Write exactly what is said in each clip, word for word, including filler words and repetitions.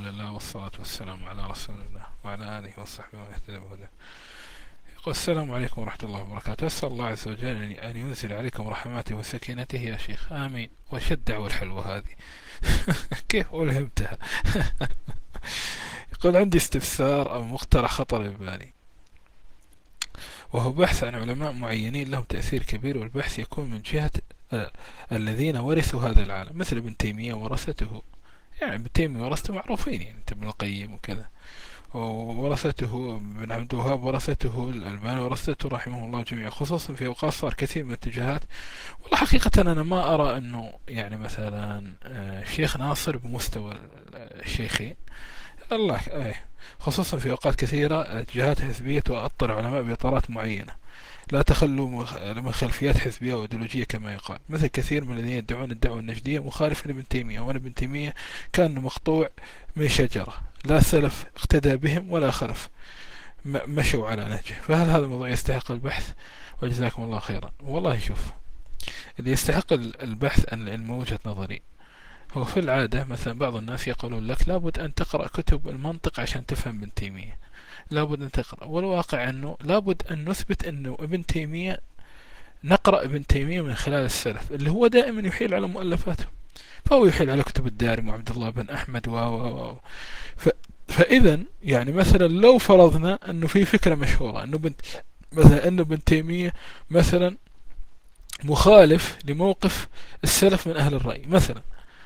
لله والصلاة والسلام على رسول الله وعلى آله وصحبه ومن اهتدى بهداه. يقول: السلام عليكم ورحمة الله وبركاته. أسأل الله عز وجل أن ينزل عليكم رحماته وسكينته يا شيخ، آمين. وش الدعوة الحلوة هذه؟ كيف ألهمتها؟ يقول: عندي استفسار أو مقترح خطر ببالي، وهو بحث عن علماء معينين لهم تأثير كبير، والبحث يكون من جهة آه، الذين ورثوا هذا العالم، مثل ابن تيمية ورثته. يعني ابن تيمية ورثته معروفين، يعني ابن القيم وكذا، وورثته ابن عبد الوهاب، ورثته الألباني، ورثته رحمه الله جميعا، خصوصا في أوقات صار كثير من الاتجاهات. والله حقيقة أنا ما أرى أنه يعني مثلا آه، الشيخ ناصر بمستوى الشيخين، الله ايه، خصوصا في أوقات كثيرة جهات حزبية تؤطر علماء بإطارات معينة لا تخلو من خلفيات حزبية وإيديولوجية كما يقال، مثل كثير من الذين يدعون الدعوة النجدية مخالفة لابن تيمية. وأنا ابن تيمية كان مقطوع من شجرة، لا سلف اقتدى بهم ولا خلف مشوا على نهجه. فهل هذا الموضوع يستحق البحث؟ وجزاكم الله خيرا. والله شوف، اللي يستحق البحث عن العلم وجهة نظري، هو في العادة مثلا بعض الناس يقولون لك لابد أن تقرأ كتب المنطق عشان تفهم ابن تيمية، لابد أن تقرأ. والواقع أنه لابد أن نثبت أنه ابن تيمية، نقرأ ابن تيمية من خلال السلف اللي هو دائما يحيل على مؤلفاته، فهو يحيل على كتب الدارمي وعبد الله بن أحمد و و و ف... فإذا يعني مثلا لو فرضنا أنه في فكرة مشهورة أنه بنت مثلا أنه ابن تيمية مثلا مخالف لموقف السلف من أهل الرأي مثلا،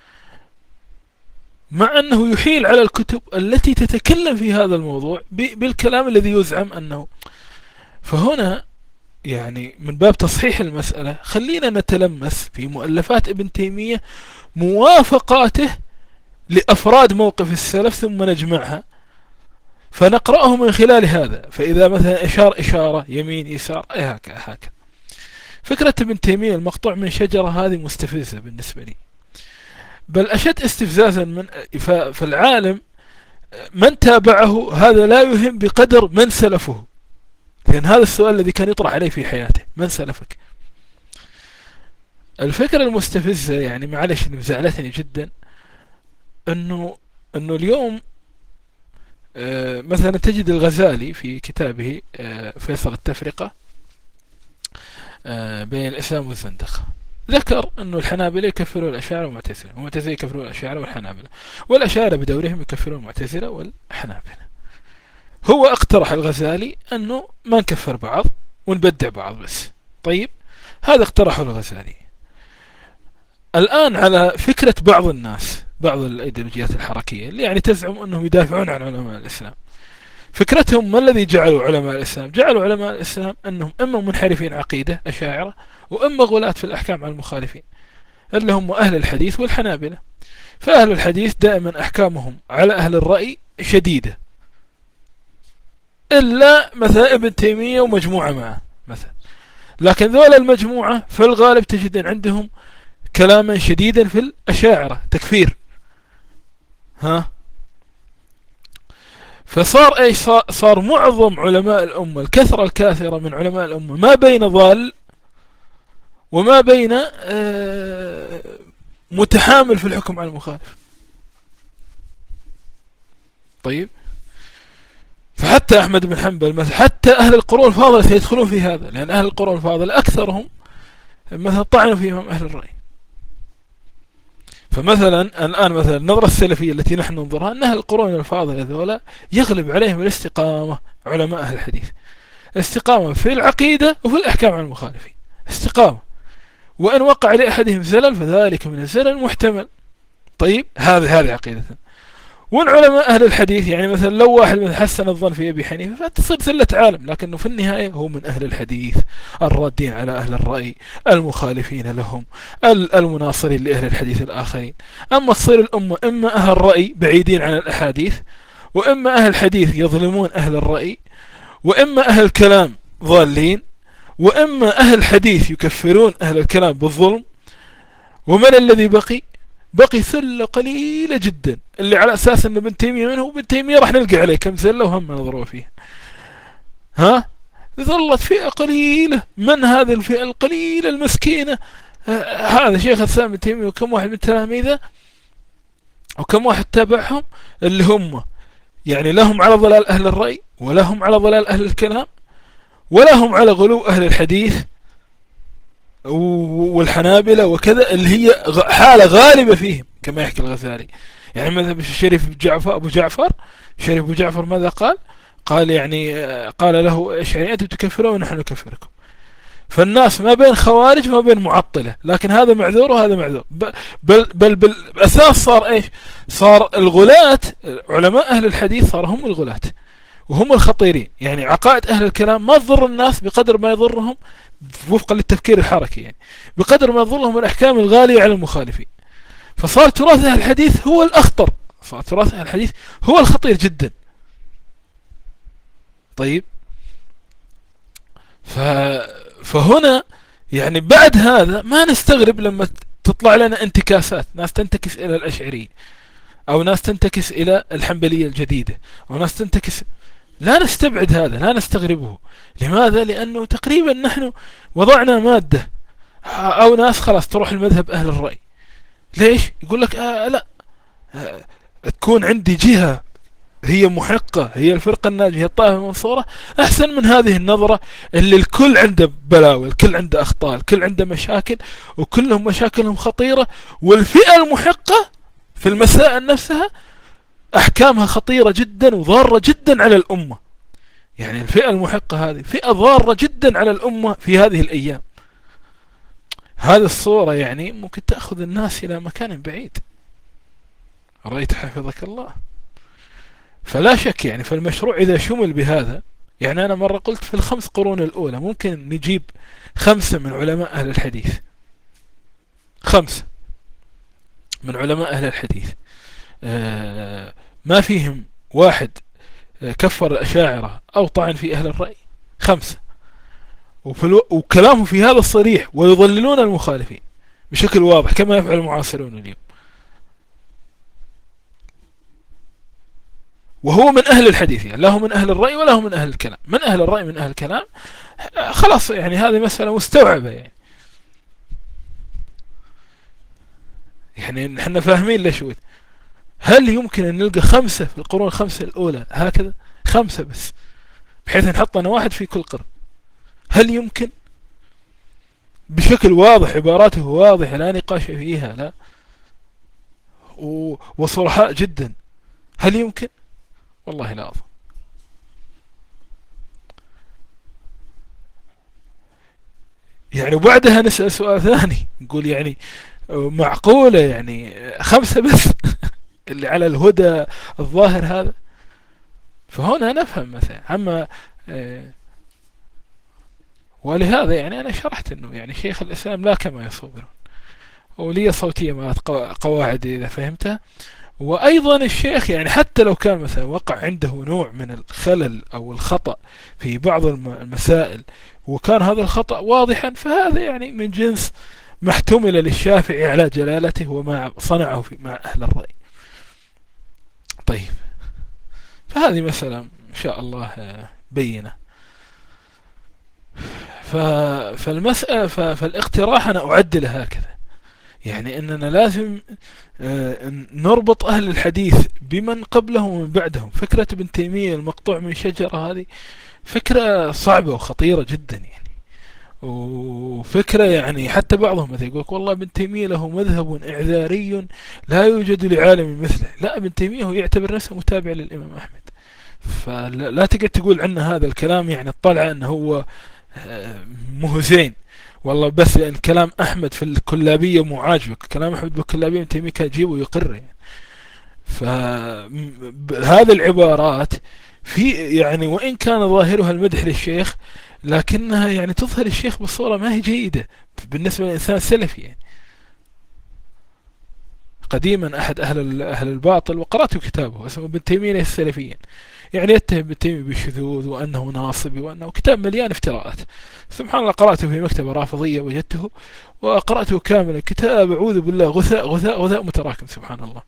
مع أنه يحيل على الكتب التي تتكلم في هذا الموضوع بالكلام الذي يزعم أنه، فهنا يعني من باب تصحيح المسألة خلينا نتلمس في مؤلفات ابن تيمية موافقاته لأفراد موقف السلف ثم نجمعها فنقرأه من خلال هذا. فإذا مثلا إشار إشارة يمين يسار أي هكذا هكذا. فكرة ابن تيمية المقطوع من شجرة هذه مستفزة بالنسبة لي، بل أشد استفزازا من فالعالم من تابعه هذا لا يهم بقدر من سلفه، لأن هذا السؤال الذي كان يطرح عليه في حياته: من سلفك؟ الفكرة المستفزة يعني معلش اللي مزعلتني جدا أنه أنه اليوم آه مثلا تجد الغزالي في كتابه آه فيصل التفرقة آه بين الإسلام والزندقة ذكر أنه الحنابلة يكفرون الأشاعرة والمعتزلة، والمعتزلة يكفرون الأشاعرة والحنابلة، والأشاعرة بدورهم يكفرون المعتزلة والحنابلة. هو اقترح الغزالي أنه ما نكفر بعض ونبدع بعض بس. طيب هذا اقترحه الغزالي. الآن على فكرة بعض الناس، بعض الأيديولوجيات الحركية اللي يعني تزعم أنهم يدافعون عن علماء الإسلام، فكرتهم ما الذي جعلوا علماء الإسلام؟ جعلوا علماء الإسلام أنهم إما منحرفين عقيدة أشاعرة، وإما غلاة في الأحكام على المخالفين اللي هم أهل الحديث والحنابلة. فأهل الحديث دائما أحكامهم على أهل الرأي شديدة، إلا مثلا ابن تيمية ومجموعة معه مثلا، لكن ذول المجموعة في الغالب تجد عندهم كلاما شديدا في الأشاعرة تكفير. ها فصار ايش؟ صار, صار معظم علماء الأمة، الكثرة الكاثرة من علماء الأمة، ما بين ضال وما بين آه متحامل في الحكم على المخالف. طيب فحتى أحمد بن حنبل مثلا، حتى أهل القرون الفاضلة سيدخلون في هذا، لأن أهل القرون الفاضلة أكثرهم مثلا طعنوا فيهم أهل الرأي. فمثلا الآن مثلا النظرة السلفية التي نحن ننظرها أن أهل القرون الفاضلة ذولا يغلب عليهم الاستقامة، علماء أهل الحديث استقامة في العقيدة وفي الأحكام على المخالفين، استقامة، وإن وقع لأحدهم زلل فذلك من الزلل محتمل. طيب هذه هذه عقيدة. وان علماء أهل الحديث يعني مثلا لو واحد من حسن الظن في أبي حنيفة فتصير زلة عالم، لكنه في النهاية هو من أهل الحديث الرادين على أهل الرأي المخالفين لهم المناصرين لأهل الحديث الآخرين. أما تصير الأمة إما أهل رأي بعيدين عن الأحاديث، وإما أهل الحديث يظلمون أهل الرأي، وإما أهل الكلام ضالين، وإما أهل الحديث يكفرون أهل الكلام بالظلم. ومن الذي بقي؟ بقي ثلة قليلة جدا اللي على أساس أن ابن تيمية منه، وابن تيمية راح نلقى عليه كم زلة وهم نظروا فيه. ها ظلت فئة قليلة، من هذه الفئة القليلة المسكينة؟ هذا شيخ الإسلام ابن تيمية وكم واحد من تلاميذه وكم واحد تابعهم اللي هم يعني لهم على ضلال أهل الرأي، ولا هم على ضلال أهل الكلام، ولا هم على غلو أهل الحديث والحنابلة وكذا، اللي هي حالة غالبة فيهم كما يحكي الغزالي. يعني مذهب الشريف جعفر أبو جعفر شريف أبو جعفر ماذا قال؟ قال يعني قال له إيش يعني أنتم تكفرون ونحن نكفركم. فالناس ما بين خوارج ما بين معطلة، لكن هذا معذور وهذا معذور. بل بل بالأساس صار إيش؟ صار الغلاة علماء أهل الحديث صار هم الغلاة وهم الخطيرين. يعني عقائد أهل الكلام ما تضر الناس بقدر ما يضرهم وفقا للتفكير الحركي، يعني بقدر ما يضرهم الأحكام الغالية على المخالفين. فصار تراث أهل الحديث هو الأخطر، صار تراث أهل الحديث هو الخطير جدا. طيب ف... فهنا يعني بعد هذا ما نستغرب لما تطلع لنا انتكاسات، ناس تنتكس إلى الأشعري، أو ناس تنتكس إلى الحنبلية الجديدة، أو ناس تنتكس. لا نستبعد هذا، لا نستغربه. لماذا؟ لأنه تقريبا نحن وضعنا مادة، أو ناس خلاص تروح المذهب أهل الرأي. ليش؟ يقول لك آه لا آه تكون عندي جهة هي محقة، هي الفرقة الناجية، هي الطائفة المنصورة، أحسن من هذه النظرة اللي الكل عنده بلاوي، الكل عنده أخطاء، الكل عنده مشاكل، وكلهم مشاكلهم خطيرة، والفئة المحقة في المسائل نفسها أحكامها خطيرة جدا وضارة جدا على الأمة. يعني الفئة المحقة هذه فئة ضارة جدا على الأمة في هذه الأيام. هذه الصورة يعني ممكن تأخذ الناس إلى مكان بعيد. رأيت حفظك الله. فلا شك يعني فالمشروع إذا شمل بهذا، يعني أنا مرة قلت في الخمس قرون الأولى ممكن نجيب خمسة من علماء أهل الحديث، خمسة من علماء أهل الحديث آه ما فيهم واحد كفر الأشاعرة أو طعن في أهل الرأي، خمسة، الو... وكلامه في هذا الصريح، ويضللون المخالفين بشكل واضح كما يفعل المعاصرون اليوم. وهو من أهل الحديث، يعني لا هو من أهل الرأي ولا هو من أهل الكلام. من أهل الرأي من أهل الكلام خلاص، يعني هذه مسألة مستوعبة. يعني يعني نحن فاهمين ليش. هل يمكن أن نلقى خمسة في القرون الخمسة الأولى هكذا؟ خمسة بس، بحيث نحط أنا واحد في كل قرن. هل يمكن؟ بشكل واضح، عباراته واضحة لا نقاش فيها، لا وصرحاء جدا. هل يمكن؟ والله لا أظن. يعني وبعدها نسأل سؤال ثاني، نقول يعني معقولة يعني خمسة بس اللي على الهدى الظاهر هذا؟ فهنا نفهم مثلا. أما ولهذا يعني أنا شرحت أنه يعني شيخ الإسلام لا كما يصورون، ولي صوتية مع قواعد إذا فهمتها. وأيضا الشيخ يعني حتى لو كان مثلا وقع عنده نوع من الخلل أو الخطأ في بعض المسائل، وكان هذا الخطأ واضحا، فهذا يعني من جنس ما احتمل للشافعي على جلالته وما صنعه في مع أهل الرأي. طيب، فهذه مسألة إن شاء الله بينة. فالمسألة فالاقتراح أنا أعدله هكذا، يعني أننا لازم نربط أهل الحديث بمن قبلهم ومن بعدهم. فكرة ابن تيمية المقطوع من شجرة هذه فكرة صعبة وخطيرة جدا، يعني وفكرة يعني حتى بعضهم مثلا يقول والله ابن تيمية له مذهب إعذاري لا يوجد لعالم مثله. لا، ابن تيمية هو يعتبر نفسه متابع للإمام أحمد، فلا تقدر تقول عنه هذا الكلام يعني الطلعة أنه هو مو زين والله، بس لأن كلام أحمد في الكلابية مو عاجبك، كلام أحمد بالكلابية ابن تيمية يجيبه ويقره يعني. فهذه العبارات في يعني وإن كان ظاهرها المدح للشيخ، لكنها يعني تظهر الشيخ بصورة ما هي جيدة بالنسبة للإنسان السلفي. يعني قديما أحد أهل أهل الباطل، وقرأت كتابه اسمه ابن تيمية السلفيين، يعني يتهم ابن تيمية بالشذوذ وأنه ناصبي وأنه كتاب مليان افتراءات. سبحان الله، قرأته في مكتبة رافضية وجدته وقرأته كاملا، كتاب أعوذ بالله غثاء غثاء غثاء متراكم سبحان الله.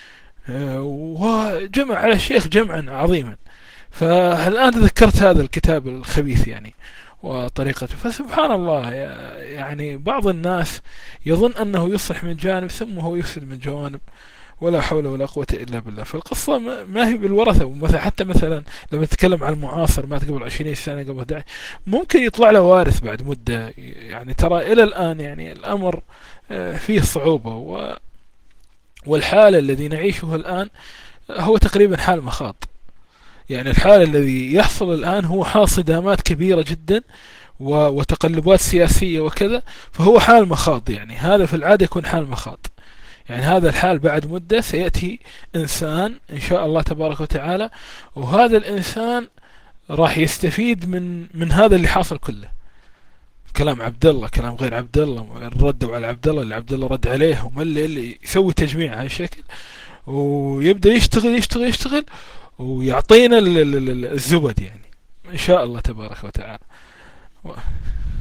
وجمع على الشيخ جمعا عظيما. فالآن ذكرت هذا الكتاب الخبيث يعني وطريقته. فسبحان الله، يعني بعض الناس يظن أنه يصلح من جانب ثم هو يفسد من جوانب، ولا حول ولا قوة إلا بالله. فالقصة ما هي بالورثة. مثلا حتى مثلا لما نتكلم عن المعاصر مات قبل عشرين سنة، قبل أحد عشر، ممكن يطلع له وارث بعد مدة. يعني ترى إلى الآن يعني الأمر آه، فيه صعوبة. و والحال الذي نعيشه الآن هو تقريبا حال مخاض. يعني الحال الذي يحصل الآن هو حال صدامات كبيرة جدا وتقلبات سياسية وكذا. فهو حال مخاض، يعني هذا في العادة يكون حال مخاض. يعني هذا الحال بعد مدة سيأتي إنسان إن شاء الله تبارك وتعالى، وهذا الإنسان راح يستفيد من من هذا اللي حاصل كله. كلام عبد الله، كلام غير عبد الله، ردوا على عبد الله، اللي عبد الله رد عليهم، اللي اللي يسوي تجميع على هالشكل، ويبدأ يشتغل يشتغل يشتغل ويعطينا الزبد يعني إن شاء الله تبارك وتعالى.